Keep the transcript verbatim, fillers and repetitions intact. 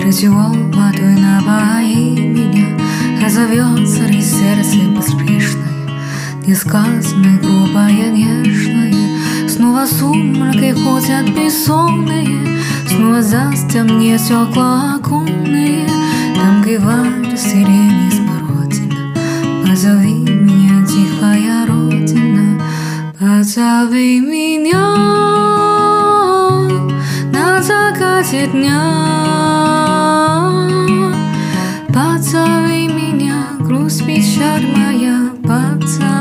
Ритуал водой напои меня, а зовет сырое сердце поспешное, несказанное, грубое, нежное. Снова сумрак и ходят бессонные, снова за стемне стекла оконные. Там горевают сирени смородина. Позови меня, тихая родина, позови меня на закате дня. Позови меня, грусть, печаль моя, позови.